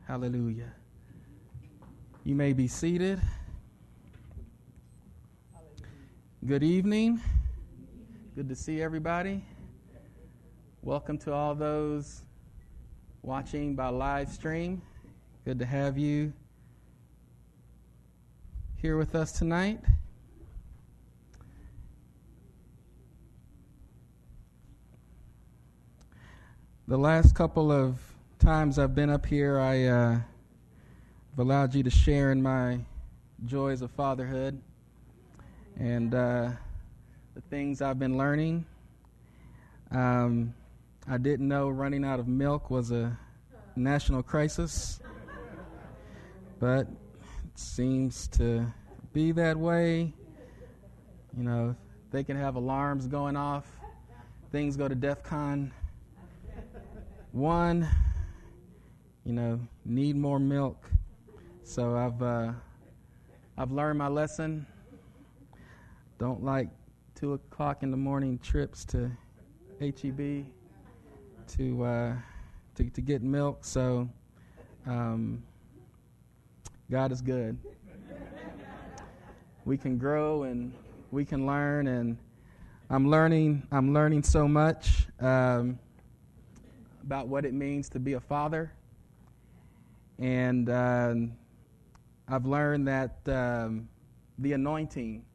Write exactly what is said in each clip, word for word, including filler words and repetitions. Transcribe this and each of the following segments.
Hallelujah. You may be seated. Good evening. Good to see everybody. Welcome to all those watching by live stream. Good to have you here with us tonight. The last couple of times I've been up here, I uh, have allowed you to share in my joys of fatherhood and uh, the things I've been learning. Um, I didn't know running out of milk was a national crisis, but it seems to be that way. You know, they can have alarms going off. Things go to DEFCON one. You know, need more milk. So I've uh, I've learned my lesson. Don't like two o'clock in the morning trips to H E B to uh, to to get milk. So um, God is good. We can grow and we can learn, and I'm learning. I'm learning so much um, about what it means to be a father. And uh, I've learned that um, the anointing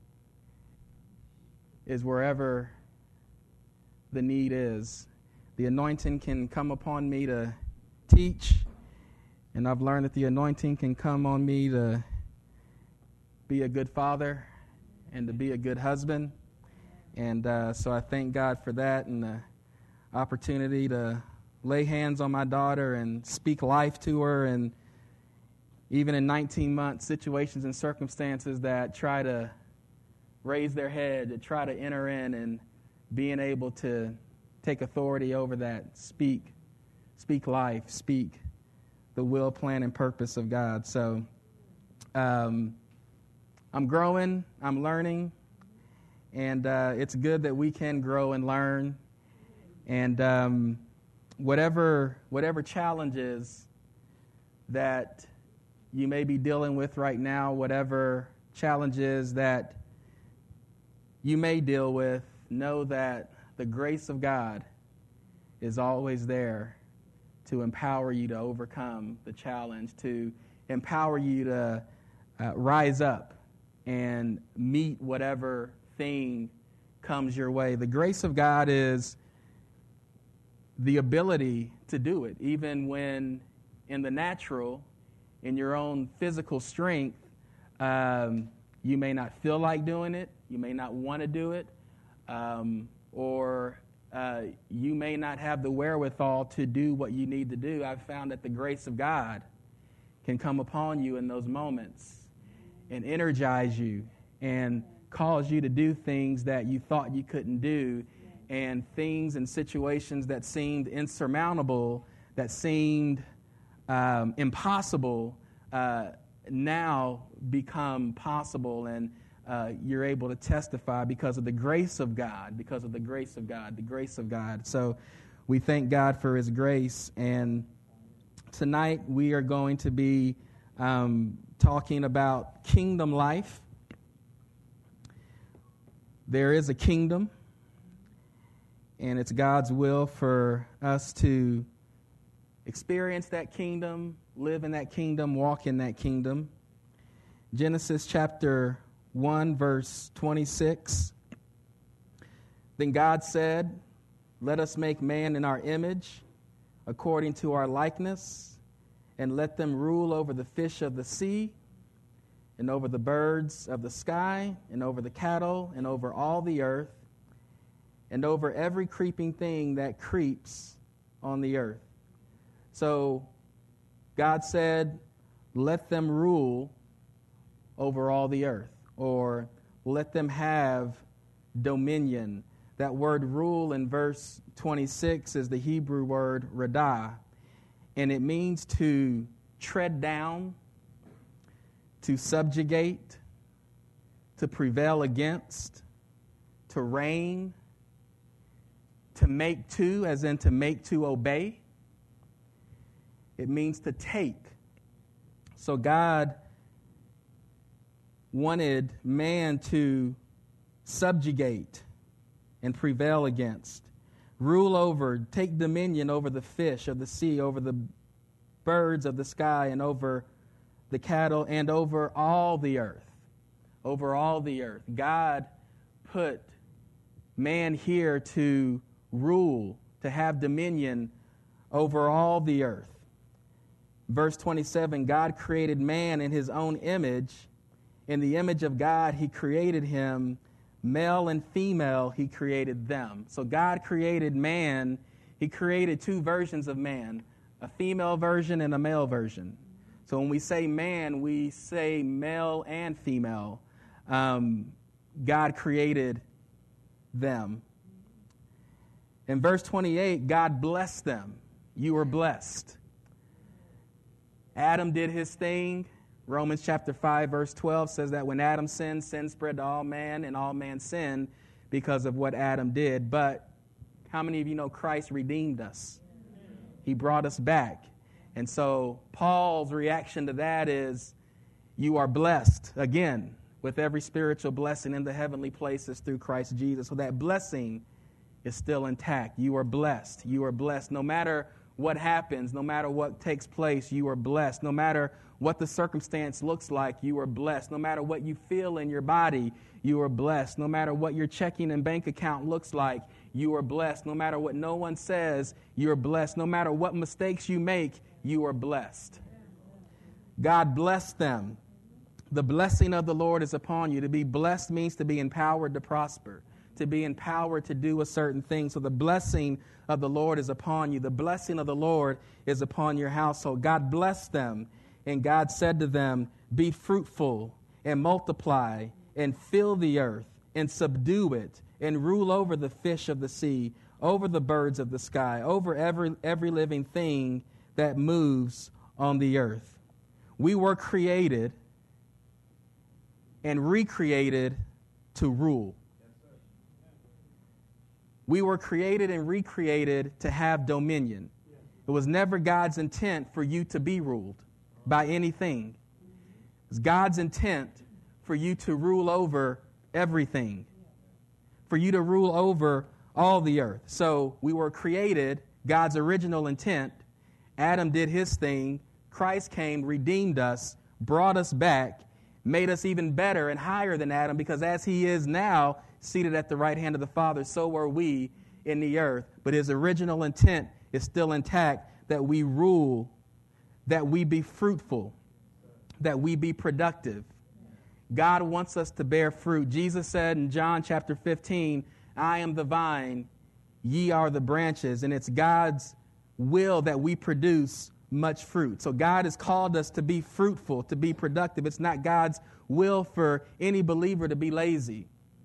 is wherever the need is. The anointing can come upon me to teach, and I've learned that the anointing can come on me to be a good father and to be a good husband. And uh, so I thank God for that and the opportunity to lay hands on my daughter and speak life to her, and even in nineteen months, situations and circumstances that try to raise their head, to try to enter in, and being able to take authority over that, speak, speak life, speak the will, plan, and purpose of God. So um, I'm growing, I'm learning, and uh, it's good that we can grow and learn. And um, whatever whatever challenges that you may be dealing with right now, whatever challenges that you may deal with, know that the grace of God is always there to empower you to overcome the challenge, to empower you to uh, rise up and meet whatever thing comes your way. The grace of God is the ability to do it, even when in the natural, in your own physical strength, um, you may not feel like doing it, you may not want to do it, um, or uh, you may not have the wherewithal to do what you need to do. I've found that the grace of God can come upon you in those moments and energize you and cause you to do things that you thought you couldn't do, and things and situations that seemed insurmountable, that seemed um, impossible, uh, now become possible, and uh, you're able to testify because of the grace of God, because of the grace of God, the grace of God. So we thank God for His grace, and tonight we are going to be um, talking about kingdom life. There is a kingdom, and it's God's will for us to experience that kingdom, live in that kingdom, walk in that kingdom. Genesis chapter one, verse twenty-six. Then God said, "Let us make man in our image, according to our likeness, and let them rule over the fish of the sea, and over the birds of the sky, and over the cattle, and over all the earth, and over every creeping thing that creeps on the earth." So God said, let them rule over all the earth, or let them have dominion. That word rule in verse twenty-six is the Hebrew word radah, and it means to tread down, to subjugate, to prevail against, to reign, to make to, as in to make to obey. It means to take. So God wanted man to subjugate and prevail against, rule over, take dominion over the fish of the sea, over the birds of the sky, and over the cattle, and over all the earth. Over all the earth. God put man here to rule, to have dominion over all the earth. Verse twenty-seven, God created man in his own image. In the image of God, he created him. Male and female, he created them. So God created man. He created two versions of man, a female version and a male version. So when we say man, we say male and female. Um, God created them. In verse twenty-eight, God blessed them. You were blessed. Adam did his thing. Romans chapter five, verse twelve says that when Adam sinned, sin spread to all man, and all man sinned because of what Adam did. But how many of you know Christ redeemed us? He brought us back. And so Paul's reaction to that is, you are blessed, again, with every spiritual blessing in the heavenly places through Christ Jesus. So that blessing is still intact. You are blessed. You are blessed. No matter what happens, no matter what takes place, you are blessed. No matter what the circumstance looks like, you are blessed. No matter what you feel in your body, you are blessed. No matter what your checking and bank account looks like, you are blessed. No matter what no one says, you are blessed. No matter what mistakes you make, you are blessed. God blessed them. The blessing of the Lord is upon you. To be blessed means to be empowered to prosper, to be empowered to do a certain thing. So the blessing of the Lord is upon you. The blessing of the Lord is upon your household. God blessed them, and God said to them, be fruitful and multiply and fill the earth and subdue it and rule over the fish of the sea, over the birds of the sky, over every, every living thing that moves on the earth. We were created and recreated to rule. We were created and recreated to have dominion. It was never God's intent for you to be ruled by anything. It's God's intent for you to rule over everything, for you to rule over all the earth. So we were created, God's original intent. Adam did his thing. Christ came, redeemed us, brought us back, made us even better and higher than Adam, because as he is now seated at the right hand of the Father, so are we in the earth. But his original intent is still intact, that we rule, that we be fruitful, that we be productive. God wants us to bear fruit. Jesus said in John chapter fifteen, I am the vine, ye are the branches. And it's God's will that we produce much fruit. So God has called us to be fruitful, to be productive. It's not God's will for any believer to be lazy.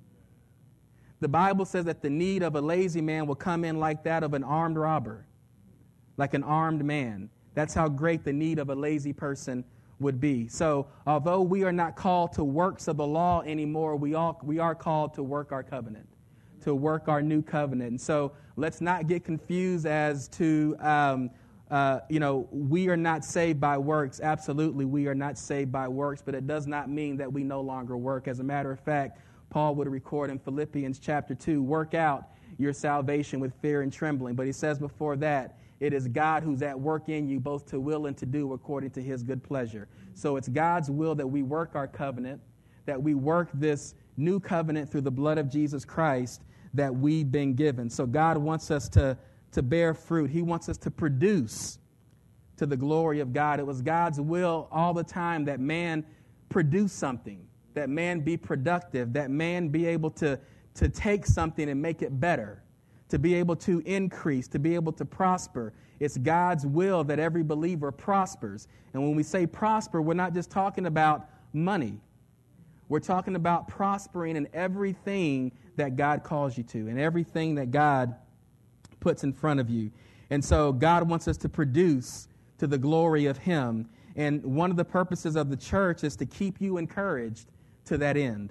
The Bible says that the need of a lazy man will come in like that of an armed robber, like an armed man. That's how great the need of a lazy person would be. So although we are not called to works of the law anymore, we all we are called to work our covenant, to work our new covenant. And so let's not get confused as to, um, uh, you know, we are not saved by works. Absolutely, we are not saved by works, but it does not mean that we no longer work. As a matter of fact, Paul would record in Philippians chapter two, work out your salvation with fear and trembling. But he says before that, it is God who's at work in you, both to will and to do according to his good pleasure. So it's God's will that we work our covenant, that we work this new covenant through the blood of Jesus Christ that we've been given. So God wants us to, to bear fruit. He wants us to produce to the glory of God. It was God's will all the time that man produce something, that man be productive, that man be able to, to take something and make it better, to be able to increase, to be able to prosper. It's God's will that every believer prospers. And when we say prosper, we're not just talking about money. We're talking about prospering in everything that God calls you to, and everything that God puts in front of you. And so God wants us to produce to the glory of him. And one of the purposes of the church is to keep you encouraged to that end,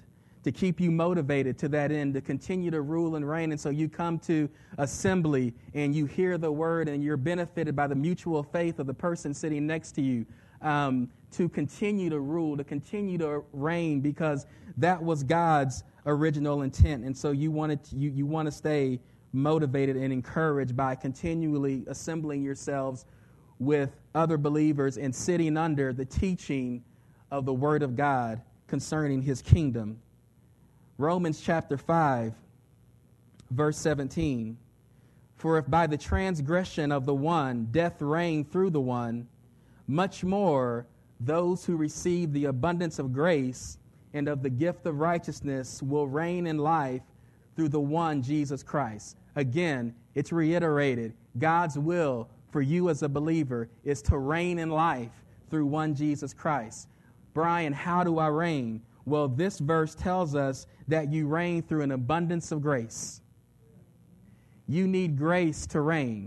to keep you motivated to that end, to continue to rule and reign. And so you come to assembly and you hear the word and you're benefited by the mutual faith of the person sitting next to you, um, to continue to rule, to continue to reign, because that was God's original intent. And so you wanted to, you, you want to stay motivated and encouraged by continually assembling yourselves with other believers and sitting under the teaching of the Word of God concerning His kingdom. Romans chapter five, verse seventeen. For if by the transgression of the one death reigned through the one, much more those who receive the abundance of grace and of the gift of righteousness will reign in life through the one Jesus Christ. Again, it's reiterated. God's will for you as a believer is to reign in life through one Jesus Christ. Brian, how do I reign? Well, this verse tells us that you reign through an abundance of grace. You need grace to reign.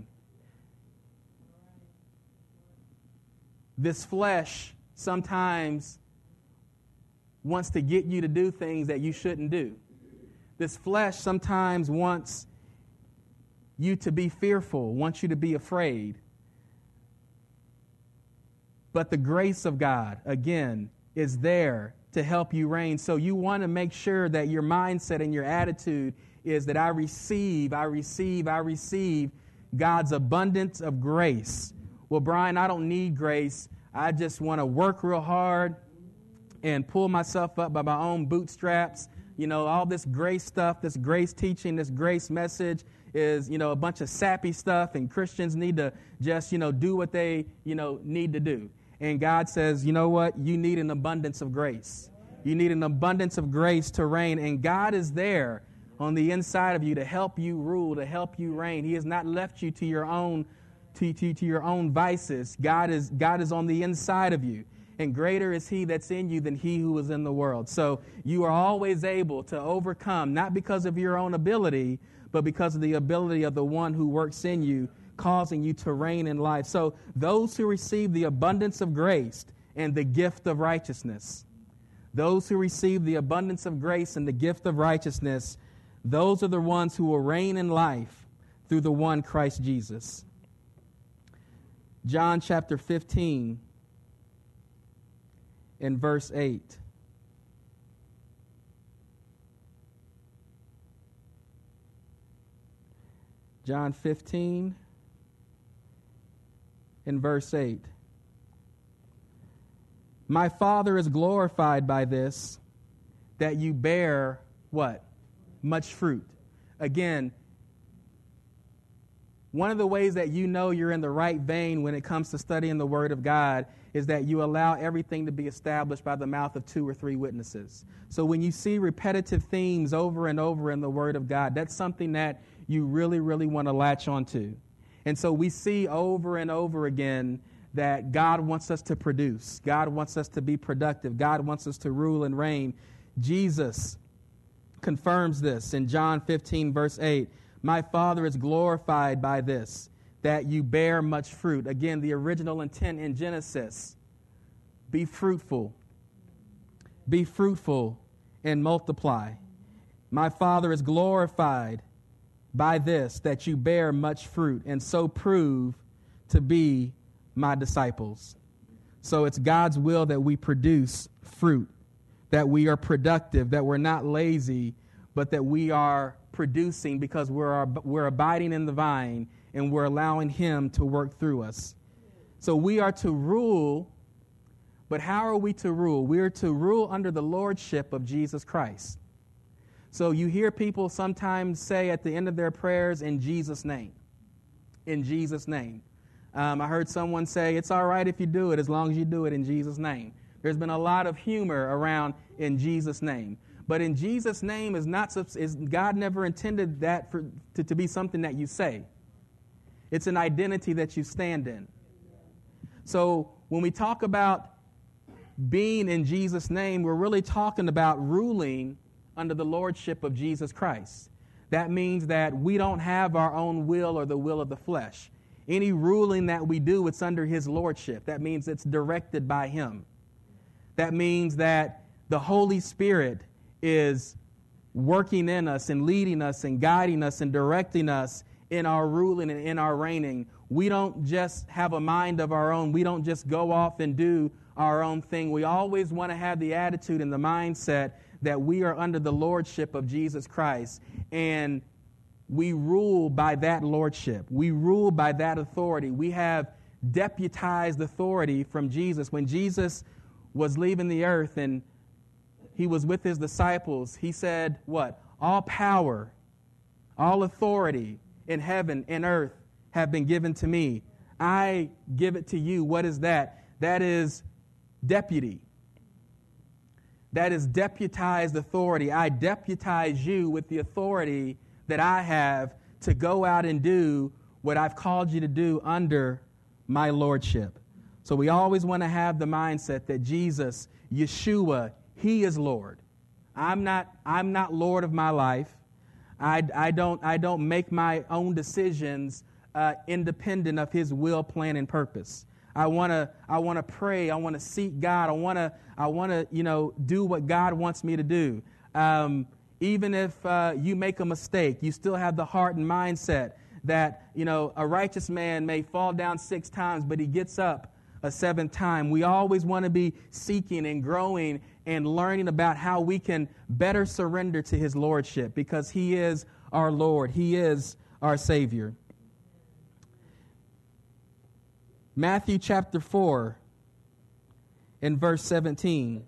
This flesh sometimes wants to get you to do things that you shouldn't do. This flesh sometimes wants you to be fearful, wants you to be afraid. But the grace of God, again, is there to help you reign. So you want to make sure that your mindset and your attitude is that I receive, I receive, I receive God's abundance of grace. Well, Brian, I don't need grace. I just want to work real hard and pull myself up by my own bootstraps. You know, all this grace stuff, this grace teaching, this grace message is, you know, a bunch of sappy stuff, and Christians need to just, you know, do what they, you know, need to do. And God says, you know what? You need an abundance of grace. You need an abundance of grace to reign, and God is there on the inside of you to help you rule, to help you reign. He has not left you to your own to, to, to your own vices. God is God is on the inside of you. And greater is He that's in you than he who is in the world. So you are always able to overcome, not because of your own ability, but because of the ability of the one who works in you, causing you to reign in life. So those who receive the abundance of grace and the gift of righteousness, those who receive the abundance of grace and the gift of righteousness, those are the ones who will reign in life through the one Christ Jesus. John chapter fifteen. In verse eight. John fifteen, in verse eight. My Father is glorified by this, that you bear what? Much fruit. Again, one of the ways that you know you're in the right vein when it comes to studying the Word of God is that you allow everything to be established by the mouth of two or three witnesses. So when you see repetitive themes over and over in the Word of God, that's something that you really, really want to latch onto. And so we see over and over again that God wants us to produce. God wants us to be productive. God wants us to rule and reign. Jesus confirms this in John fifteen, verse eight. My Father is glorified by this, that you bear much fruit. Again, the original intent in Genesis. Be fruitful. Be fruitful and multiply. My Father is glorified by this, that you bear much fruit, and so prove to be my disciples. So it's God's will that we produce fruit, that we are productive, that we're not lazy, but that we are producing because we're we're abiding in the vine and we're allowing Him to work through us. So we are to rule, but how are we to rule? We are to rule under the lordship of Jesus Christ. So you hear people sometimes say at the end of their prayers, in Jesus' name. In Jesus' name. Um, I heard someone say, it's all right if you do it as long as you do it in Jesus' name. There's been a lot of humor around in Jesus' name. But in Jesus' name is not, is God never intended that for, to, to be something that you say. It's an identity that you stand in. So when we talk about being in Jesus' name, we're really talking about ruling under the lordship of Jesus Christ. That means that we don't have our own will or the will of the flesh. Any ruling that we do, it's under His lordship. That means it's directed by Him. That means that the Holy Spirit is working in us and leading us and guiding us and directing us in our ruling and in our reigning. We don't just have a mind of our own. We don't just go off and do our own thing. We always want to have the attitude and the mindset that we are under the lordship of Jesus Christ, and we rule by that lordship. We rule by that authority. We have deputized authority from Jesus. When Jesus was leaving the earth and he was with his disciples, he said, what? All power, all authority in heaven and earth have been given to me. I give it to you. What is that? That is deputy. That is deputized authority. I deputize you with the authority that I have to go out and do what I've called you to do under my lordship. So we always want to have the mindset that Jesus, Yeshua, he is Lord. I'm not, I'm not Lord of my life. I, I, don't, I don't make my own decisions uh, independent of his will, plan, and purpose. I want to I want to pray. I want to seek God. I want to I want to, you know, do what God wants me to do. Um, even if uh, you make a mistake, you still have the heart and mindset that, you know, a righteous man may fall down six times, but he gets up a seventh time. We always want to be seeking and growing and learning about how we can better surrender to his lordship, because he is our Lord. He is our Savior. Matthew chapter four and verse seventeen.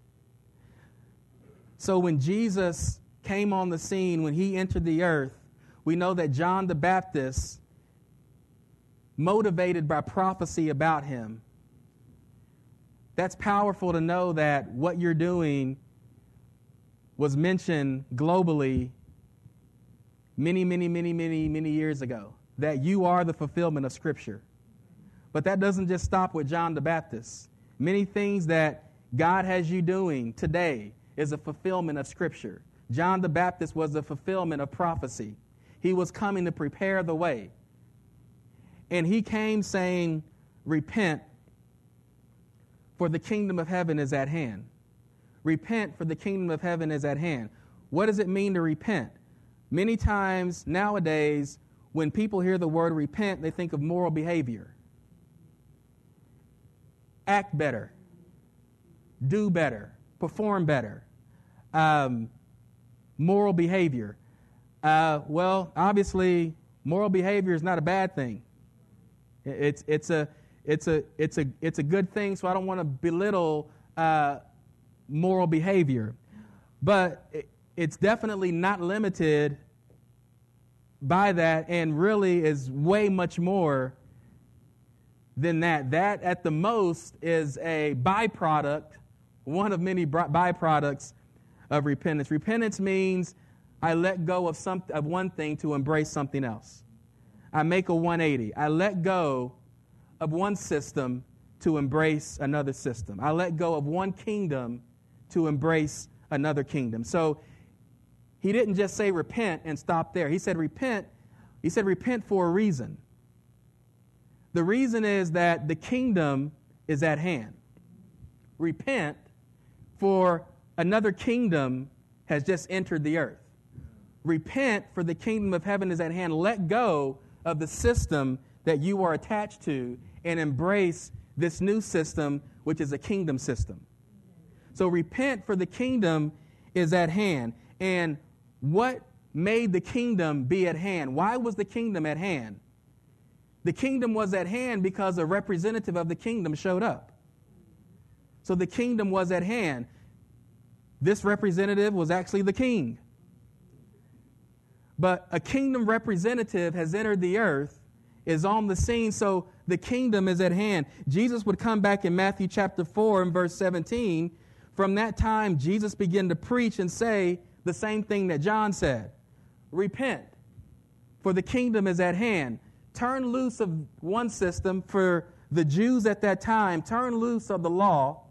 So when Jesus came on the scene, when he entered the earth, we know that John the Baptist, motivated by prophecy about him, that's powerful to know that what you're doing was mentioned globally many, many, many, many, many years ago, that you are the fulfillment of Scripture. But that doesn't just stop with John the Baptist. Many things that God has you doing today is a fulfillment of Scripture. John the Baptist was the fulfillment of prophecy. He was coming to prepare the way. And he came saying, repent, for the kingdom of heaven is at hand. Repent, for the kingdom of heaven is at hand. What does it mean to repent? Many times nowadays, when people hear the word repent, they think of moral behavior. Act better, do better, perform better, um, moral behavior. Uh, well, obviously, moral behavior is not a bad thing. It's it's a it's a it's a it's a good thing. So I don't want to belittle uh, moral behavior, but it, it's definitely not limited by that, and really is way much more than that. That, at the most, is a byproduct, one of many byproducts of repentance. Repentance means I let go of some of one thing to embrace something else. I make a one eighty. I let go of one system to embrace another system. I let go of one kingdom to embrace another kingdom. So he didn't just say repent and stop there. He said repent. He said repent for a reason. The reason is that the kingdom is at hand. Repent, for another kingdom has just entered the earth. Repent, for the kingdom of heaven is at hand. Let go of the system that you are attached to and embrace this new system, which is a kingdom system. So repent, for the kingdom is at hand. And what made the kingdom be at hand? Why was the kingdom at hand? The kingdom was at hand because a representative of the kingdom showed up. So the kingdom was at hand. This representative was actually the king. But a kingdom representative has entered the earth, is on the scene, so the kingdom is at hand. Jesus would come back in Matthew chapter four and verse seventeen. From that time, Jesus began to preach and say the same thing that John said. Repent, for the kingdom is at hand. Turn loose of one system for the Jews at that time. Turn loose of the law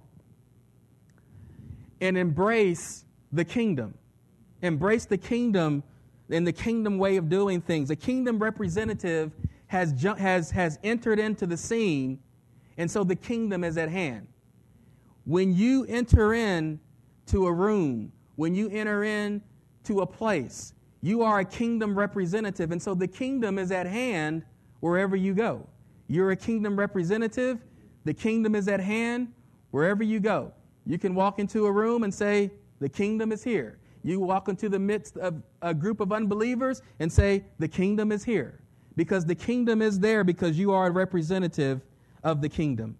and embrace the kingdom. Embrace the kingdom and the kingdom way of doing things. A kingdom representative has, ju- has, has entered into the scene, and so the kingdom is at hand. When you enter in to a room, when you enter into a place, you are a kingdom representative. And so the kingdom is at hand wherever you go. You're a kingdom representative. The kingdom is at hand wherever you go. You can walk into a room and say, the kingdom is here. You walk into the midst of a group of unbelievers and say, the kingdom is here. Because the kingdom is there because you are a representative of the kingdom.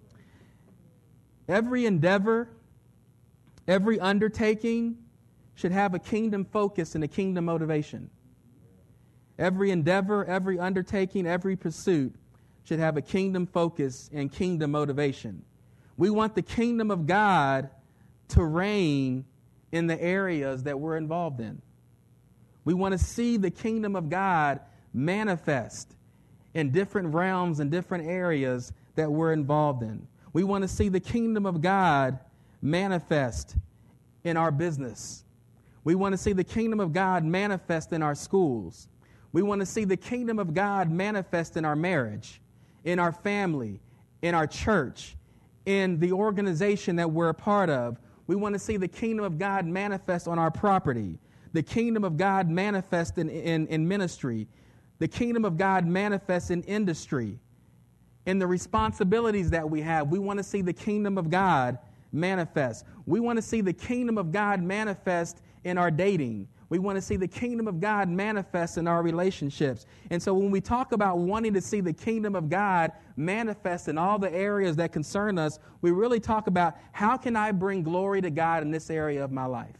Every endeavor, every undertaking should have a kingdom focus and a kingdom motivation. Every endeavor, every undertaking, every pursuit should have a kingdom focus and kingdom motivation. We want the kingdom of God to reign in the areas that we're involved in. We want to see the kingdom of God manifest in different realms and different areas that we're involved in. We want to see the kingdom of God manifest in our business. We want to see the kingdom of God manifest in our schools. We want to see the kingdom of God manifest in our marriage, in our family, in our church, in the organization that we're a part of. We want to see the kingdom of God manifest on our property, the kingdom of God manifest in, in, in ministry, the kingdom of God manifest in industry, in the responsibilities that we have. We want to see the kingdom of God manifest. We want to see the kingdom of God manifest in our dating. We want to see the kingdom of God manifest in our relationships. And so when we talk about wanting to see the kingdom of God manifest in all the areas that concern us, we really talk about how can I bring glory to God in this area of my life?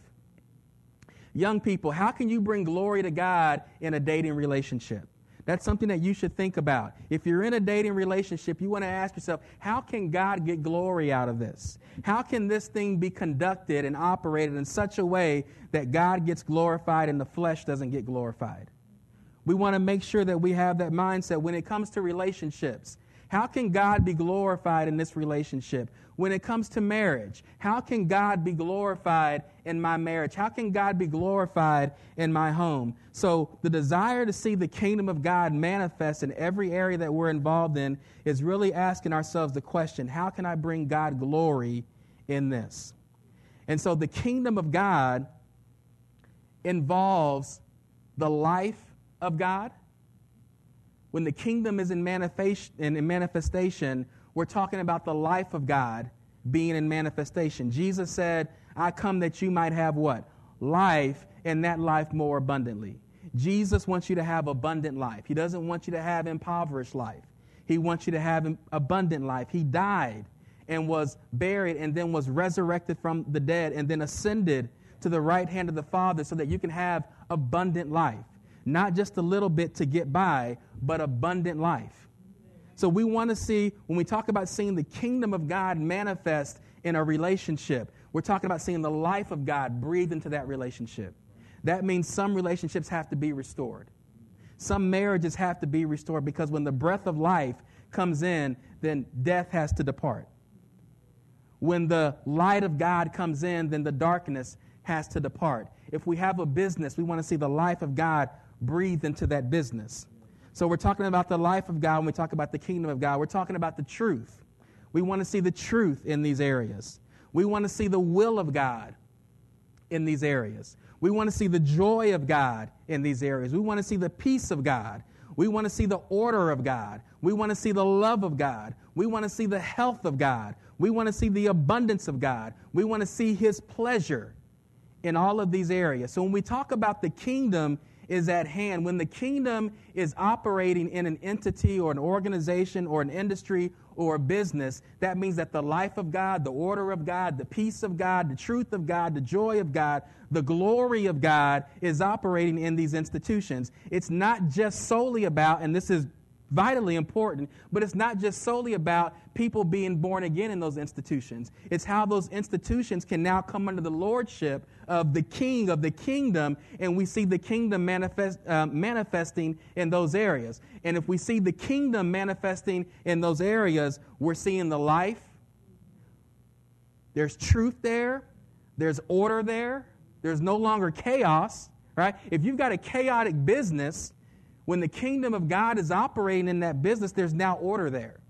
Young people, how can you bring glory to God in a dating relationship? That's something that you should think about. If you're in a dating relationship, you want to ask yourself, how can God get glory out of this? How can this thing be conducted and operated in such a way that God gets glorified and the flesh doesn't get glorified? We want to make sure that we have that mindset when it comes to relationships. How can God be glorified in this relationship? When it comes to marriage, how can God be glorified in my marriage? How can God be glorified in my home? So the desire to see the kingdom of God manifest in every area that we're involved in is really asking ourselves the question, how can I bring God glory in this? And so the kingdom of God involves the life of God. When the kingdom is in manifest- in manifestation, we're talking about the life of God being in manifestation. Jesus said, I come that you might have what? Life, and that life more abundantly. Jesus wants you to have abundant life. He doesn't want you to have impoverished life. He wants you to have abundant life. He died and was buried and then was resurrected from the dead and then ascended to the right hand of the Father so that you can have abundant life. Not just a little bit to get by, but abundant life. So we want to see, when we talk about seeing the kingdom of God manifest in a relationship, we're talking about seeing the life of God breathe into that relationship. That means some relationships have to be restored. Some marriages have to be restored because when the breath of life comes in, then death has to depart. When the light of God comes in, then the darkness has to depart. If we have a business, we want to see the life of God breathe into that business. So we're talking about the life of God when we talk about the kingdom of God. We're talking about the truth. We want to see the truth in these areas. We want to see the will of God in these areas. We want to see the joy of God in these areas. We want to see the peace of God. We want to see the order of God. We want to see the love of God. We want to see the health of God. We want to see the abundance of God. We want to see His pleasure in all of these areas. So when we talk about the kingdom is at hand, when the kingdom is operating in an entity or an organization or an industry or a business, that means that the life of God, the order of God, the peace of God, the truth of God, the joy of God, the glory of God is operating in these institutions. It's not just solely about, and this is vitally important, but it's not just solely about people being born again in those institutions. It's how those institutions can now come under the lordship of the king of the kingdom, and we see the kingdom manifest, uh, manifesting in those areas. And if we see the kingdom manifesting in those areas, we're seeing the life. There's truth there. There's order there. There's no longer chaos, right? If you've got a chaotic business, when the kingdom of God is operating in that business, there's now order there.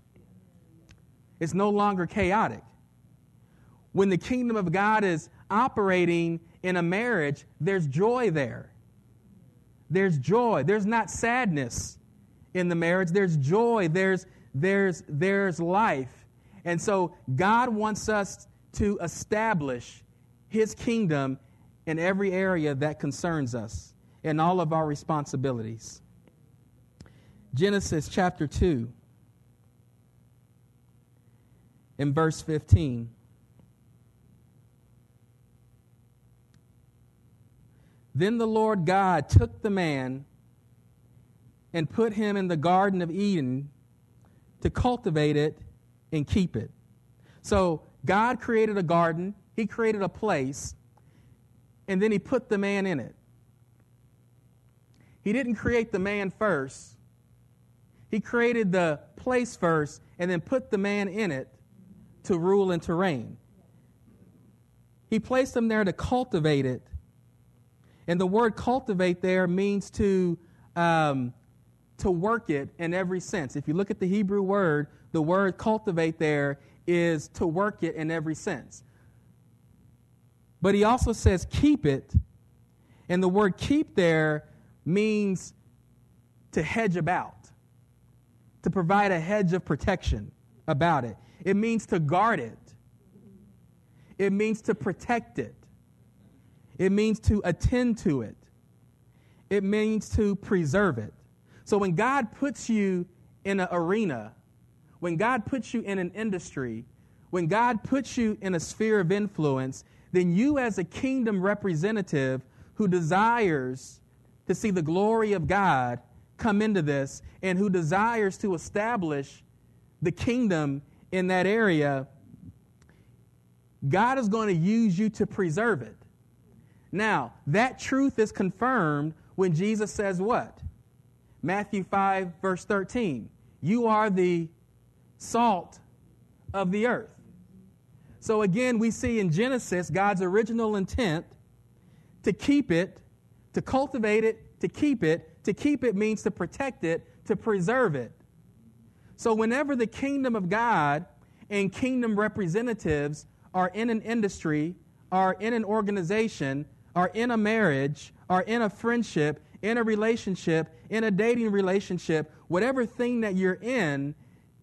It's no longer chaotic. When the kingdom of God is operating in a marriage, there's joy there. There's joy. There's not sadness in the marriage. There's joy. There's, there's, there's life. And so God wants us to establish His kingdom in every area that concerns us, in all of our responsibilities. Genesis chapter two, in verse fifteen. Then the Lord God took the man and put him in the Garden of Eden to cultivate it and keep it. So God created a garden, He created a place, and then He put the man in it. He didn't create the man first. He created the place first and then put the man in it to rule and to reign. He placed him there to cultivate it. And the word cultivate there means to, um, to work it in every sense. If you look at the Hebrew word, the word cultivate there is to work it in every sense. But he also says keep it. And the word keep there means to hedge about, to provide a hedge of protection about it. It means to guard it. It means to protect it. It means to attend to it. It means to preserve it. So when God puts you in an arena, when God puts you in an industry, when God puts you in a sphere of influence, then you as a kingdom representative who desires to see the glory of God come into this and who desires to establish the kingdom in that area, God is going to use you to preserve it. Now, that truth is confirmed when Jesus says what? Matthew five, verse thirteen. You are the salt of the earth. So again, we see in Genesis God's original intent to keep it, to cultivate it, to keep it. To keep it means to protect it, to preserve it. So whenever the kingdom of God and kingdom representatives are in an industry, are in an organization, are in a marriage, are in a friendship, in a relationship, in a dating relationship, whatever thing that you're in,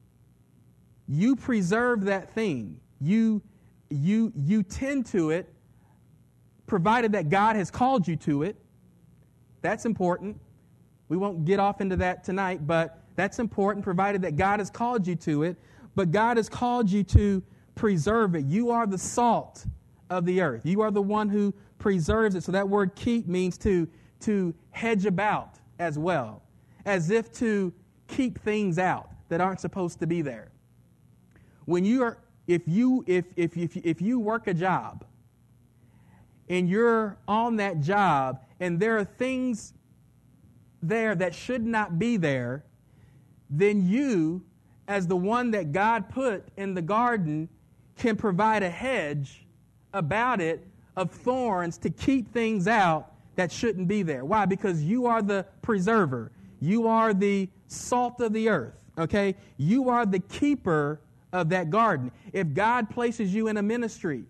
you preserve that thing. You, you, you tend to it, provided that God has called you to it. That's important. We won't get off into that tonight, but that's important, provided that God has called you to it. But God has called you to preserve it. You are the salt of the earth. You are the one who preserves it. So that word keep means to, to hedge about as well, as if to keep things out that aren't supposed to be there. When you are, if you if if if if you work a job and you're on that job and there are things there that should not be there, then you, as the one that God put in the garden, can provide a hedge about it of thorns to keep things out that shouldn't be there. Why? Because you are the preserver. You are the salt of the earth, okay? You are the keeper of that garden. If God places you in a ministry,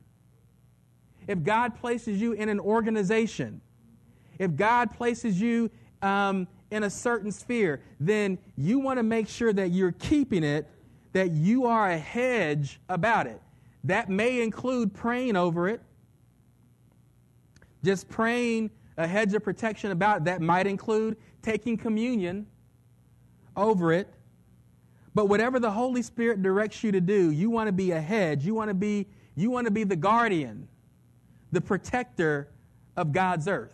if God places you in an organization, if God places you um, in a certain sphere, then you want to make sure that you're keeping it, that you are a hedge about it. That may include praying over it, just praying a hedge of protection about it. That might include taking communion over it. But whatever the Holy Spirit directs you to do, you want to be a hedge. You want to be, you want to be the guardian, the protector of God's earth.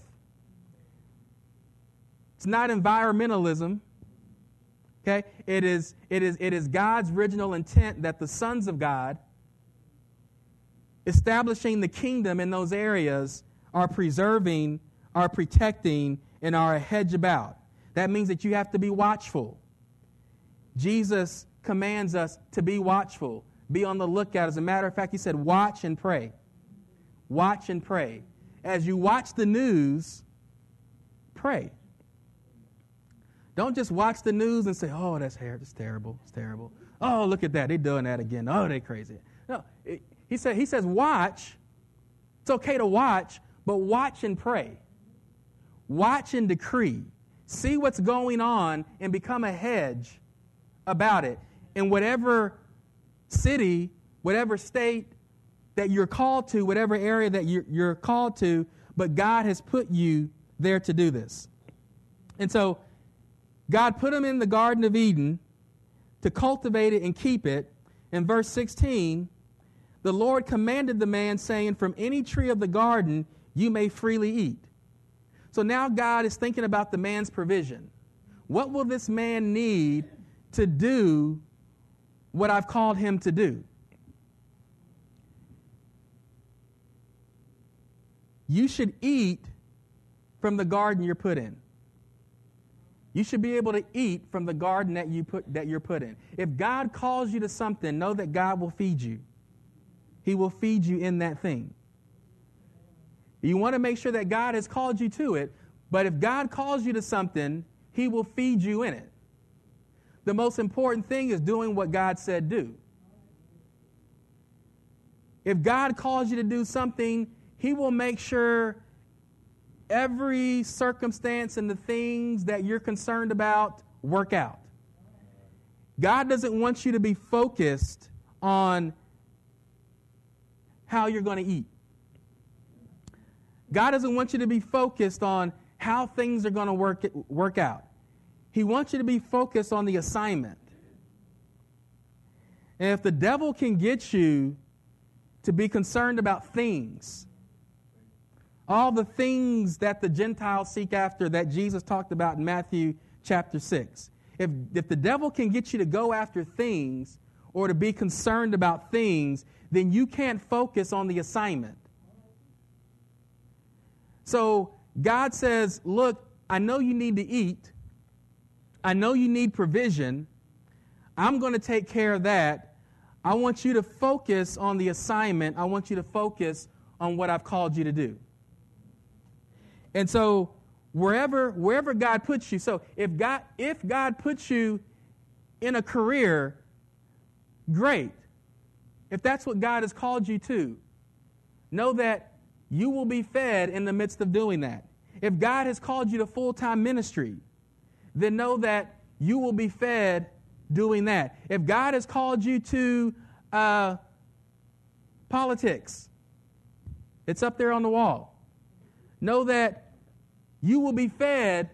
It's not environmentalism. Okay? It is, it is, it is God's original intent that the sons of God, establishing the kingdom in those areas, are preserving, are protecting, and are a hedge about. That means that you have to be watchful. Jesus commands us to be watchful, be on the lookout. As a matter of fact, He said, watch and pray. Watch and pray. As you watch the news, pray. Don't just watch the news and say, oh, that's it's terrible, it's terrible. Oh, look at that, they're doing that again. Oh, they're crazy. No, it, he, said, he says watch. It's okay to watch, but watch and pray. Watch and decree. See what's going on and become a hedge about it. In whatever city, whatever state that you're called to, whatever area that you're, you're called to, but God has put you there to do this. And so God put him in the Garden of Eden to cultivate it and keep it. In verse sixteen, the Lord commanded the man, saying, from any tree of the garden you may freely eat. So now God is thinking about the man's provision. What will this man need to do what I've called him to do? You should eat from the garden you're put in. You should be able to eat from the garden that you put that you're put in. If God calls you to something, know that God will feed you. He will feed you in that thing. You want to make sure that God has called you to it, but if God calls you to something, He will feed you in it. The most important thing is doing what God said do. If God calls you to do something, He will make sure every circumstance and the things that you're concerned about work out. God doesn't want you to be focused on how you're going to eat. God doesn't want you to be focused on how things are going to work, work out. He wants you to be focused on the assignment. And if the devil can get you to be concerned about things, all the things that the Gentiles seek after that Jesus talked about in Matthew chapter six. If, if the devil can get you to go after things or to be concerned about things, then you can't focus on the assignment. So God says, look, I know you need to eat. I know you need provision. I'm going to take care of that. I want you to focus on the assignment. I want you to focus on what I've called you to do. And so wherever wherever God puts you, so if God if God puts you in a career, great. If that's what God has called you to, know that you will be fed in the midst of doing that. If God has called you to full-time ministry, then know that you will be fed doing that. If God has called you to uh, politics, it's up there on the wall. Know that you will be fed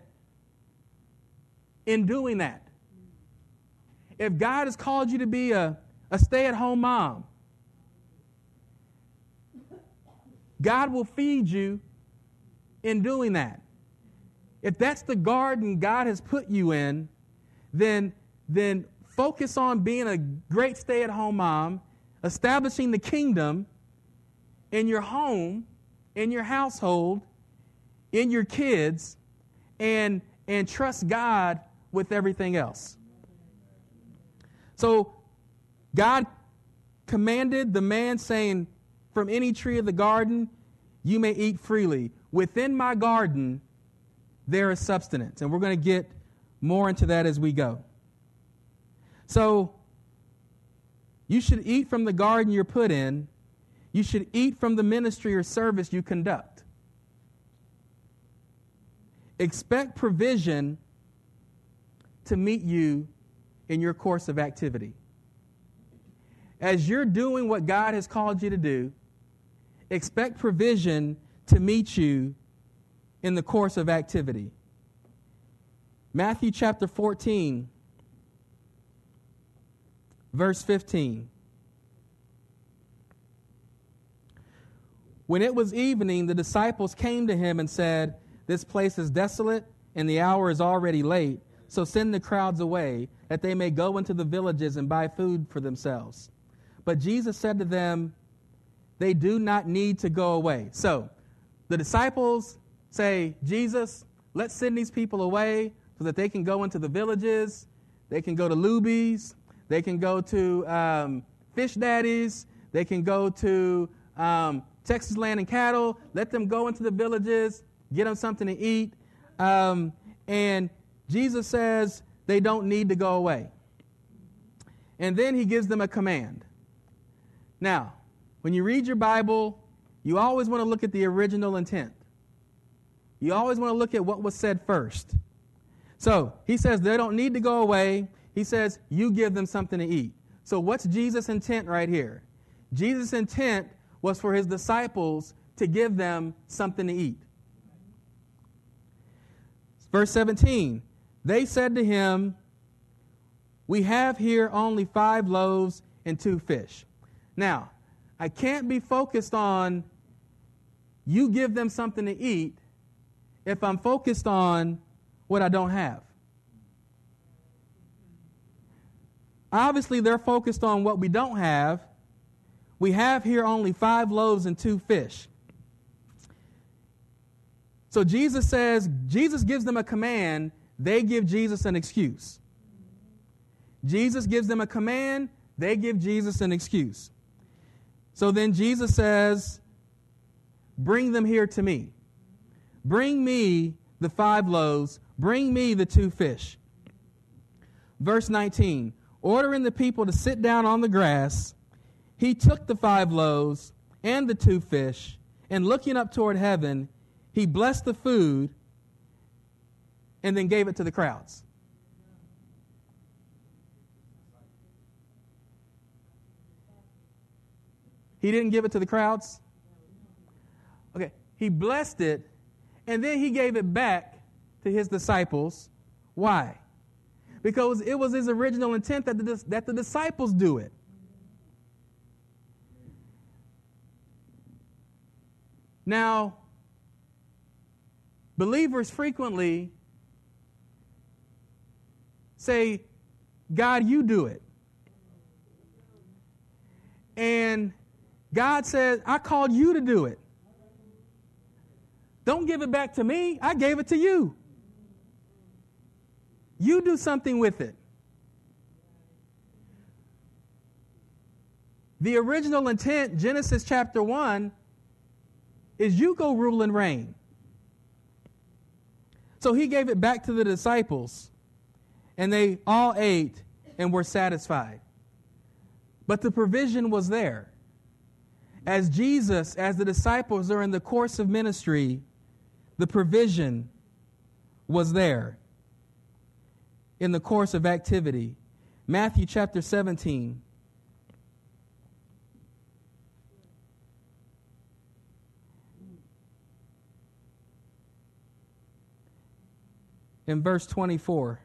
in doing that. If God has called you to be a, a stay-at-home mom, God will feed you in doing that. If that's the garden God has put you in, then, then focus on being a great stay-at-home mom, establishing the kingdom in your home, in your household, in your kids, and, and trust God with everything else. So God commanded the man, saying, from any tree of the garden you may eat freely. Within my garden there is substance. And we're going to get more into that as we go. So you should eat from the garden you're put in. You should eat from the ministry or service you conduct. Expect provision to meet you in your course of activity. As you're doing what God has called you to do, expect provision to meet you in the course of activity. Matthew chapter fourteen, verse fifteen. When it was evening, the disciples came to him and said, this place is desolate, and the hour is already late, so send the crowds away, that they may go into the villages and buy food for themselves. But Jesus said to them, they do not need to go away. So the disciples say, Jesus, let's send these people away so that they can go into the villages, they can go to Luby's, they can go to um, Fish Daddies, they can go to um, Texas Land and Cattle. Let them go into the villages, get them something to eat. Um, and Jesus says they don't need to go away. And then he gives them a command. Now, when you read your Bible, you always want to look at the original intent. You always want to look at what was said first. So he says they don't need to go away. He says you give them something to eat. So what's Jesus' intent right here? Jesus' intent was for his disciples to give them something to eat. Verse seventeen, they said to him, we have here only five loaves and two fish. Now, I can't be focused on you give them something to eat if I'm focused on what I don't have. Obviously, they're focused on what we don't have. We have here only five loaves and two fish. So Jesus says, Jesus gives them a command, they give Jesus an excuse. Jesus gives them a command, they give Jesus an excuse. So then Jesus says, bring them here to me. Bring me the five loaves, bring me the two fish. Verse nineteen, ordering the people to sit down on the grass, he took the five loaves and the two fish, and looking up toward heaven, he blessed the food and then gave it to the crowds. He didn't give it to the crowds? Okay, he blessed it, and then he gave it back to his disciples. Why? Because it was his original intent that the, that the disciples do it. Now, believers frequently say, God, you do it. And God says, I called you to do it. Don't give it back to me. I gave it to you. You do something with it. The original intent, Genesis chapter one, is you go rule and reign. So he gave it back to the disciples, and they all ate and were satisfied. But the provision was there. As Jesus, as the disciples are in the course of ministry, the provision was there in the course of activity. Matthew chapter seventeen. In verse twenty-four.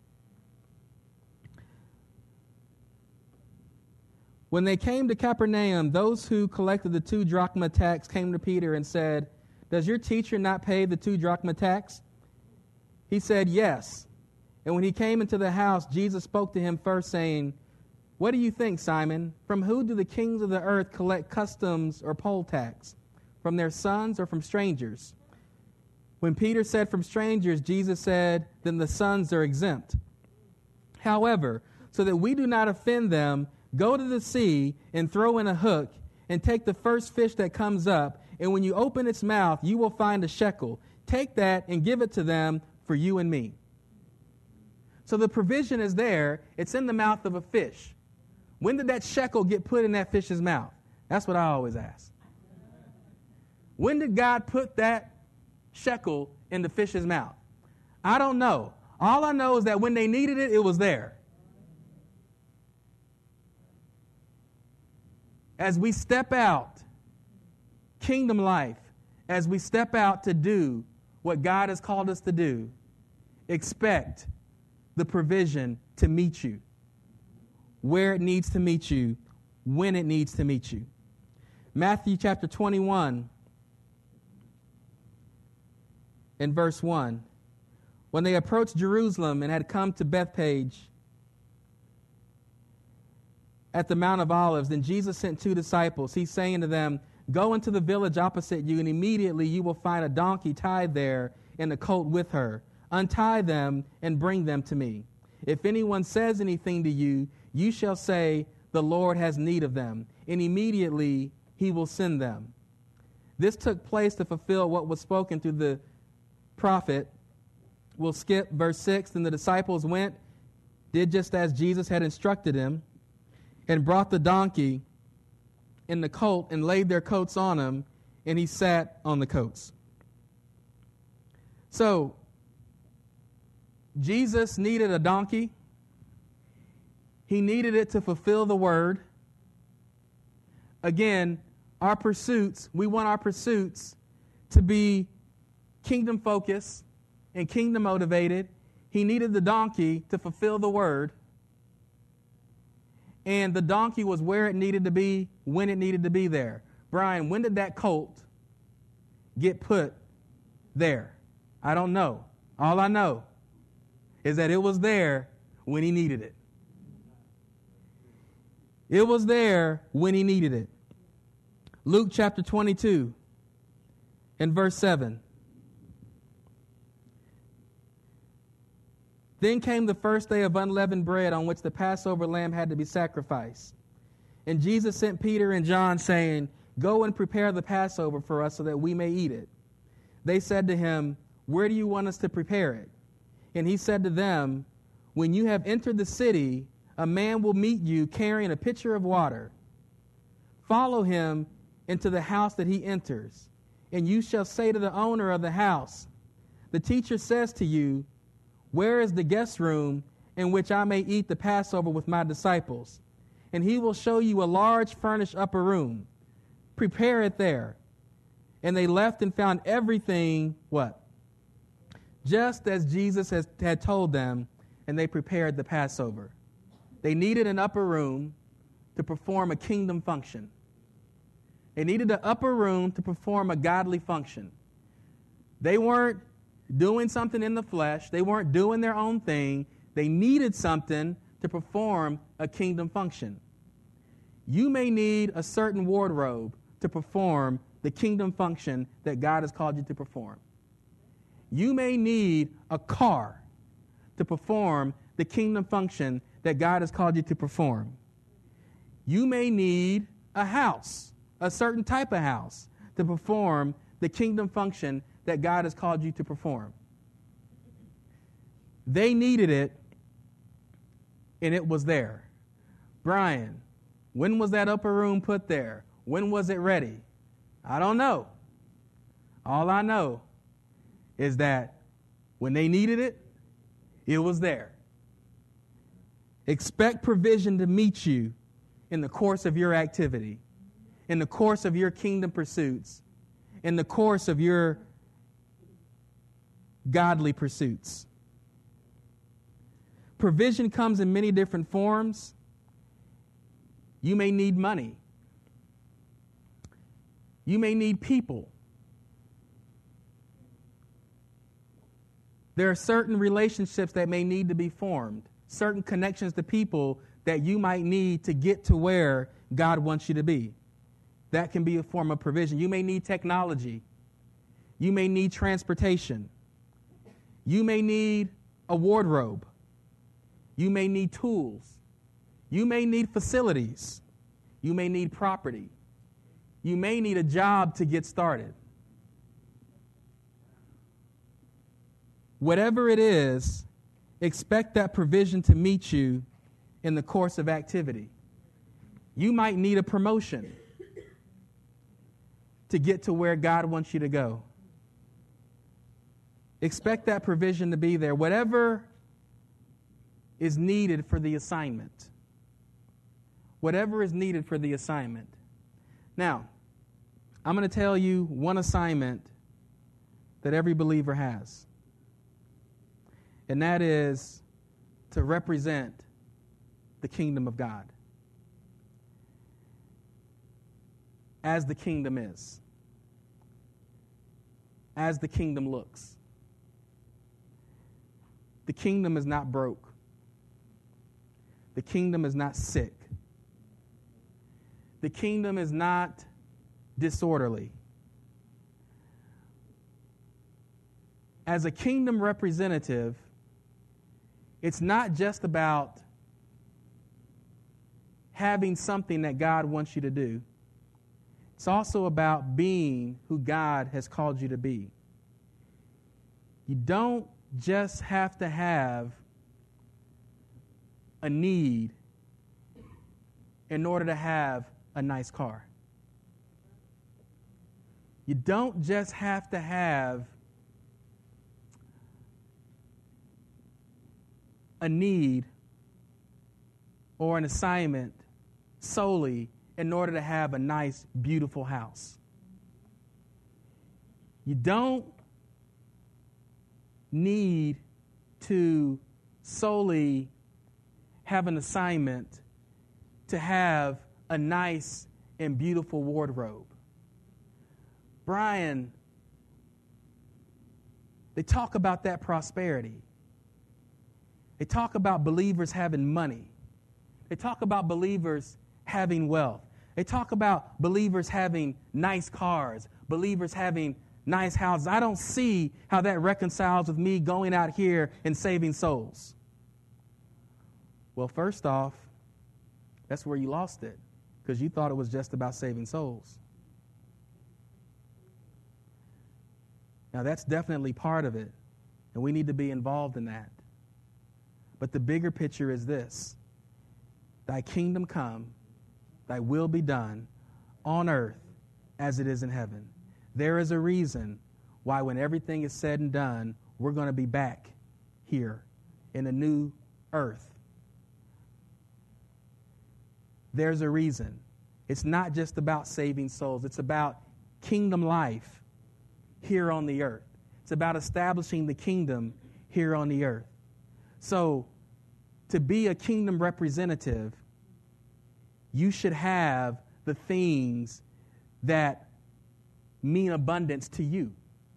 When they came to Capernaum, those who collected the two drachma tax came to Peter and said, does your teacher not pay the two drachma tax? He said, yes. And when he came into the house, Jesus spoke to him first, saying, what do you think, Simon? From who do the kings of the earth collect customs or poll tax? From their sons or from strangers? When Peter said from strangers, Jesus said, then the sons are exempt. However, so that we do not offend them, go to the sea and throw in a hook and take the first fish that comes up, and when you open its mouth, you will find a shekel. Take that and give it to them for you and me. So the provision is there. It's in the mouth of a fish. When did that shekel get put in that fish's mouth? That's what I always ask. When did God put that shekel in the fish's mouth? I don't know. All I know is that when they needed it, it was there. As we step out, kingdom life, as we step out to do what God has called us to do, expect the provision to meet you where it needs to meet you, when it needs to meet you. Matthew chapter twenty-one in verse one. When they approached Jerusalem and had come to Bethphage at the Mount of Olives, then Jesus sent two disciples. He's saying to them, go into the village opposite you, and immediately you will find a donkey tied there and a colt with her. Untie them and bring them to me. If anyone says anything to you, you shall say, the Lord has need of them, and immediately he will send them. This took place to fulfill what was spoken through the prophet. We'll skip verse six. Then the disciples went, did just as Jesus had instructed him, and brought the donkey and the colt and laid their coats on him, and he sat on the coats. So, Jesus needed a donkey. He needed it to fulfill the word. Again, our pursuits, we want our pursuits to be kingdom focused and kingdom motivated. He needed the donkey to fulfill the word. And the donkey was where it needed to be, when it needed to be there. Brian, when did that colt get put there? I don't know. All I know is that it was there when he needed it. It was there when he needed it. Luke chapter twenty-two and verse seven. Then came the first day of unleavened bread on which the Passover lamb had to be sacrificed. And Jesus sent Peter and John, saying, "Go and prepare the Passover for us so that we may eat it." They said to him, "Where do you want us to prepare it?" And he said to them, "When you have entered the city, a man will meet you carrying a pitcher of water. Follow him into the house that he enters, and you shall say to the owner of the house, 'The teacher says to you, where is the guest room in which I may eat the Passover with my disciples?' And he will show you a large furnished upper room. Prepare it there." And they left and found everything, what? Just as Jesus has, had told them, and they prepared the Passover. They needed an upper room to perform a kingdom function. They needed an upper room to perform a godly function. They weren't doing something in the flesh. They weren't doing their own thing. They needed something to perform a kingdom function. You may need a certain wardrobe to perform the kingdom function that God has called you to perform. You may need a car to perform the kingdom function that God has called you to perform. You may need a house, a certain type of house, to perform the kingdom function that God has called you to perform. They needed it, and it was there. Brian, when was that upper room put there? When was it ready? I don't know. All I know is that when they needed it, it was there. Expect provision to meet you in the course of your activity, in the course of your kingdom pursuits, in the course of your godly pursuits. Provision comes in many different forms. You may need money. You may need people. There are certain relationships that may need to be formed, certain connections to people that you might need to get to where God wants you to be. That can be a form of provision. You may need technology. You may need transportation. You may need a wardrobe. You may need tools. You may need facilities. You may need property. You may need a job to get started. Whatever it is, expect that provision to meet you in the course of activity. You might need a promotion to get to where God wants you to go. Expect that provision to be there. Whatever is needed for the assignment. Whatever is needed for the assignment. Now, I'm going to tell you one assignment that every believer has. And that is to represent the kingdom of God as the kingdom is, as the kingdom looks. The kingdom is not broke. The kingdom is not sick. The kingdom is not disorderly. As a kingdom representative, it's not just about having something that God wants you to do. It's also about being who God has called you to be. You don't just have to have a need in order to have a nice car. You don't just have to have a need or an assignment solely in order to have a nice, beautiful house. You don't need to solely have an assignment to have a nice and beautiful wardrobe. Brian, they talk about that prosperity. They talk about believers having money. They talk about believers having wealth. They talk about believers having nice cars, believers having nice houses. I don't see how that reconciles with me going out here and saving souls. Well, first off, that's where you lost it, because you thought it was just about saving souls. Now, that's definitely part of it, and we need to be involved in that. But the bigger picture is this: thy kingdom come, thy will be done on earth as it is in heaven. There is a reason why when everything is said and done, we're going to be back here in a new earth. There's a reason. It's not just about saving souls. It's about kingdom life here on the earth. It's about establishing the kingdom here on the earth. So, to be a kingdom representative, you should have the things that mean abundance to you.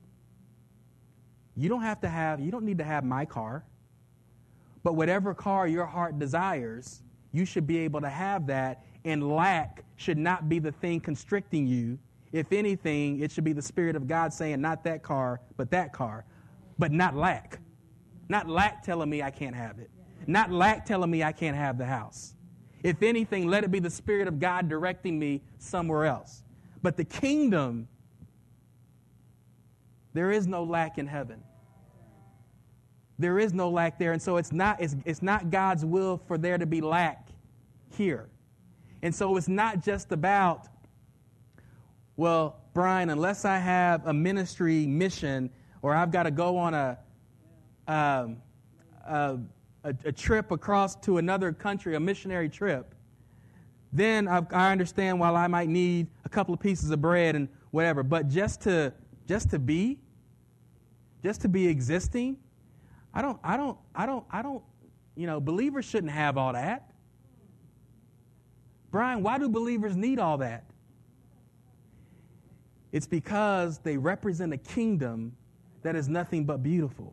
You don't have to have, you don't need to have my car. But whatever car your heart desires, you should be able to have that, and lack should not be the thing constricting you. If anything, it should be the Spirit of God saying, not that car, but that car. But not lack. Not lack telling me I can't have it. Not lack telling me I can't have the house. If anything, let it be the Spirit of God directing me somewhere else. But the kingdom, there is no lack in heaven. There is no lack there. And so it's not, it's, it's not God's will for there to be lack here. And so it's not just about, well, Brian, unless I have a ministry mission or I've got to go on a, um, a, a, a trip across to another country, a missionary trip, then I, I understand why I might need a couple of pieces of bread and whatever. But just to just to be, just to be existing, I don't, I don't, I don't, I don't, you know, believers shouldn't have all that. Brian, why do believers need all that? It's because they represent a kingdom that is nothing but beautiful.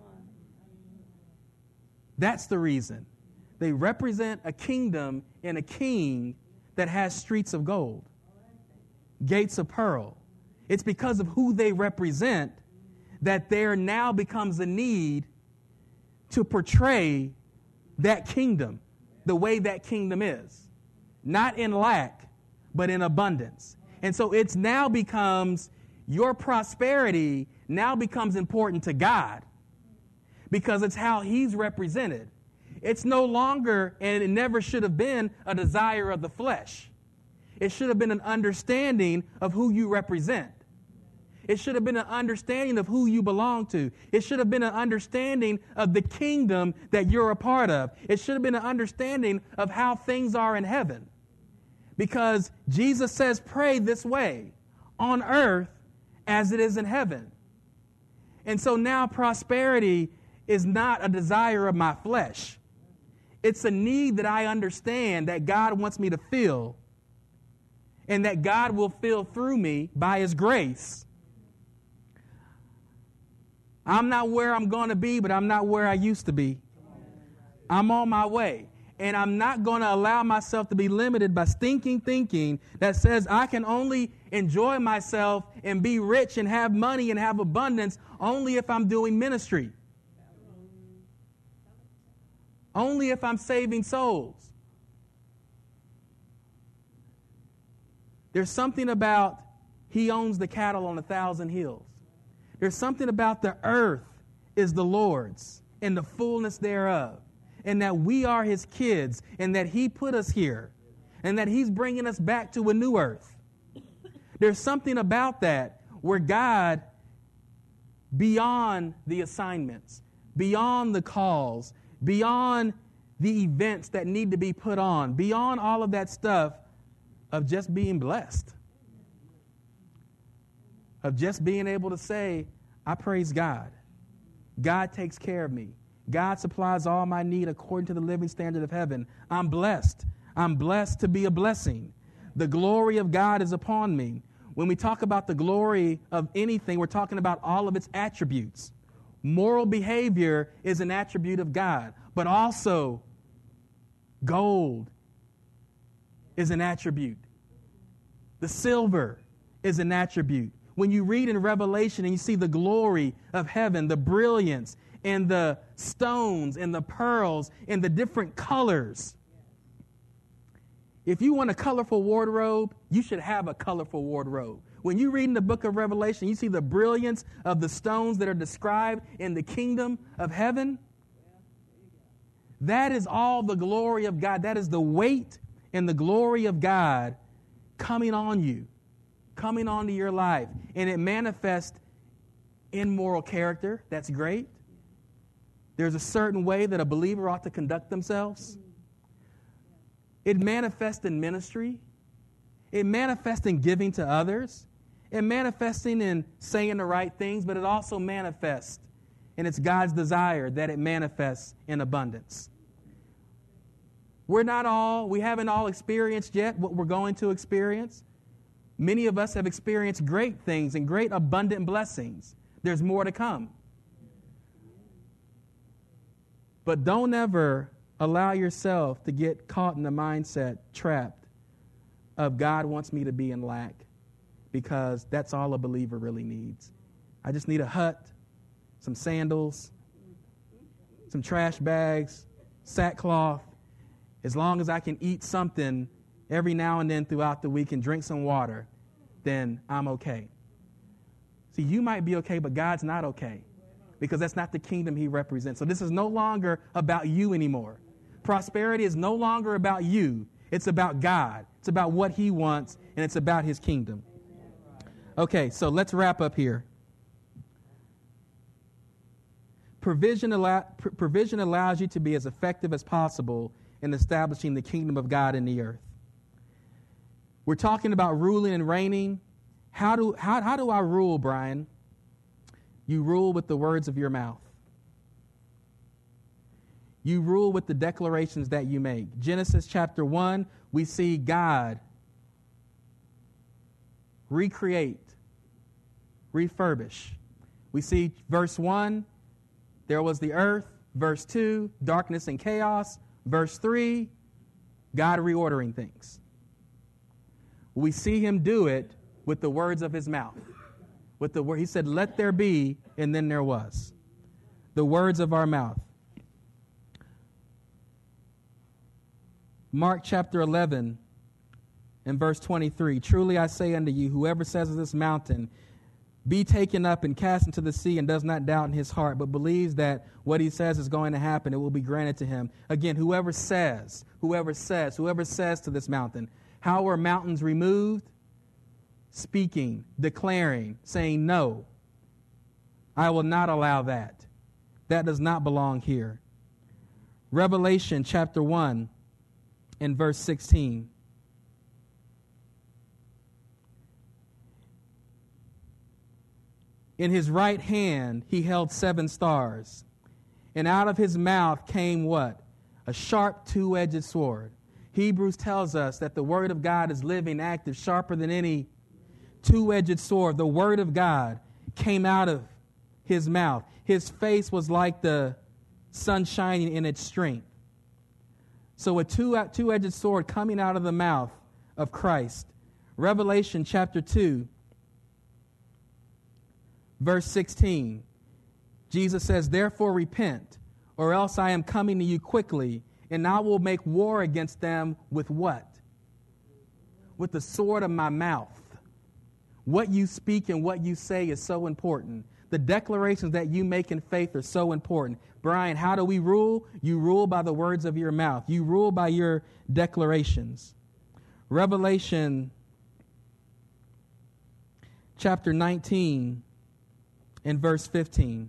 That's the reason. They represent a kingdom and a king that has streets of gold, gates of pearl. It's because of who they represent that there now becomes a need to portray that kingdom the way that kingdom is. Not in lack, but in abundance. And so it's now becomes, your prosperity now becomes important to God because it's how He's represented. It's no longer, and it never should have been, a desire of the flesh. It should have been an understanding of who you represent. It should have been an understanding of who you belong to. It should have been an understanding of the kingdom that you're a part of. It should have been an understanding of how things are in heaven. Because Jesus says, pray this way, on earth as it is in heaven. And so now prosperity is not a desire of my flesh. It's a need that I understand that God wants me to feel, and that God will fill through me by His grace. I'm not where I'm going to be, but I'm not where I used to be. I'm on my way. And I'm not going to allow myself to be limited by stinking thinking that says I can only enjoy myself and be rich and have money and have abundance only if I'm doing ministry. Only if I'm saving souls. There's something about He owns the cattle on a thousand hills. There's something about the earth is the Lord's and the fullness thereof. And that we are His kids, and that He put us here, and that He's bringing us back to a new earth. There's something about that where God, beyond the assignments, beyond the calls, beyond the events that need to be put on, beyond all of that stuff of just being blessed, of just being able to say, I praise God. God takes care of me. God supplies all my need according to the living standard of heaven. I'm blessed. I'm blessed to be a blessing. The glory of God is upon me. When we talk about the glory of anything, we're talking about all of its attributes. Moral behavior is an attribute of God, but also gold is an attribute. The silver is an attribute. When you read in Revelation and you see the glory of heaven, the brilliance and the stones and the pearls and the different colors. If you want a colorful wardrobe, you should have a colorful wardrobe. When you read in the book of Revelation, you see the brilliance of the stones that are described in the kingdom of heaven. That is all the glory of God. That is the weight and the glory of God coming on you, coming onto your life. And it manifests in moral character. That's great. There's a certain way that a believer ought to conduct themselves. It manifests in ministry. It manifests in giving to others. It manifesting in saying the right things, but it also manifests, and it's God's desire that it manifests in abundance. We're not all, we haven't all experienced yet what we're going to experience. Many of us have experienced great things and great abundant blessings. There's more to come. But don't ever allow yourself to get caught in the mindset, trapped, of God wants me to be in lack, because that's all a believer really needs. I just need a hut, some sandals, some trash bags, sackcloth. As long as I can eat something every now and then throughout the week and drink some water, then I'm okay. See, you might be okay, but God's not okay, because that's not the kingdom he represents. So this is no longer about you anymore. Prosperity is no longer about you. It's about God. It's about what he wants, and it's about his kingdom. Okay, so let's wrap up here. Provision, allow, pr- provision allows you to be as effective as possible in establishing the kingdom of God in the earth. We're talking about ruling and reigning. How do, how, how do I rule, Brian? You rule with the words of your mouth. You rule with the declarations that you make. Genesis chapter one, we see God recreate, refurbish. We see verse one, there was the earth. Verse two, darkness and chaos. Verse three, God reordering things. We see him do it with the words of his mouth. With the word, he said, let there be, and then there was. The words of our mouth. Mark chapter eleven and verse twenty-three. Truly I say unto you, whoever says of this mountain, be taken up and cast into the sea, and does not doubt in his heart, but believes that what he says is going to happen, it will be granted to him. Again, whoever says, whoever says, whoever says to this mountain. How were mountains removed? Speaking, declaring, saying, no, I will not allow that. That does not belong here. Revelation chapter one and verse sixteen. In his right hand he held seven stars, and out of his mouth came what? A sharp two-edged sword. Hebrews tells us that the word of God is living, active, sharper than any two-edged sword. The word of God came out of his mouth. His face was like the sun shining in its strength. So a two, two-edged sword coming out of the mouth of Christ. Revelation chapter two, verse sixteen. Jesus says, therefore repent, or else I am coming to you quickly, and I will make war against them with what? With the sword of my mouth. What you speak and what you say is so important. The declarations that you make in faith are so important. Brian, how do we rule? You rule by the words of your mouth. You rule by your declarations. Revelation chapter nineteen and verse fifteen.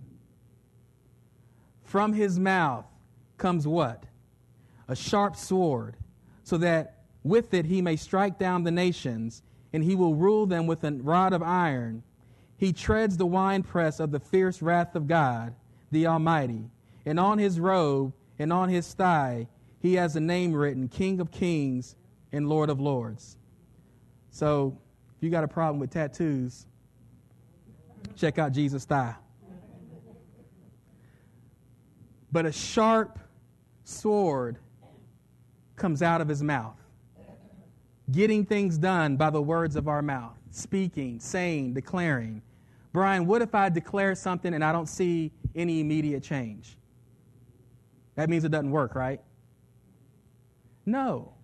From his mouth comes what? A sharp sword, so that with it he may strike down the nations, and he will rule them with a rod of iron. He treads the winepress of the fierce wrath of God, the Almighty. And on his robe and on his thigh he has a name written, King of Kings and Lord of Lords. So, if you got a problem with tattoos, check out Jesus' thigh. But a sharp sword comes out of his mouth. Getting things done by the words of our mouth. Speaking, saying, declaring. Brian, what if I declare something and I don't see any immediate change? That means it doesn't work, right? No.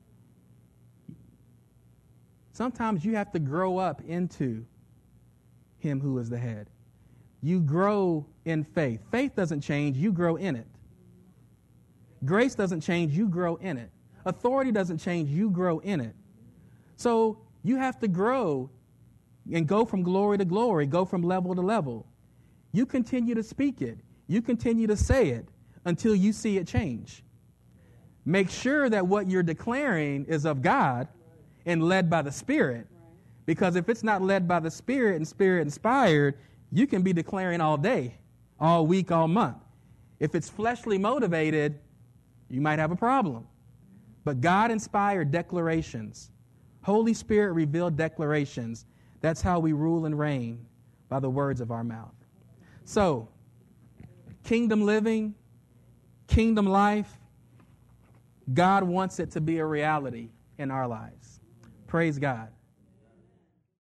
Sometimes you have to grow up into him who is the head. You grow in faith. Faith doesn't change, you grow in it. Grace doesn't change, you grow in it. Authority doesn't change, you grow in it. So you have to grow and go from glory to glory, go from level to level. You continue to speak it. You continue to say it until you see it change. Make sure that what you're declaring is of God and led by the Spirit. Because if it's not led by the Spirit and Spirit inspired, you can be declaring all day, all week, all month. If it's fleshly motivated, you might have a problem. But God-inspired declarations, Holy Spirit-revealed declarations, that's how we rule and reign, by the words of our mouth. So, kingdom living, kingdom life, God wants it to be a reality in our lives. Praise God.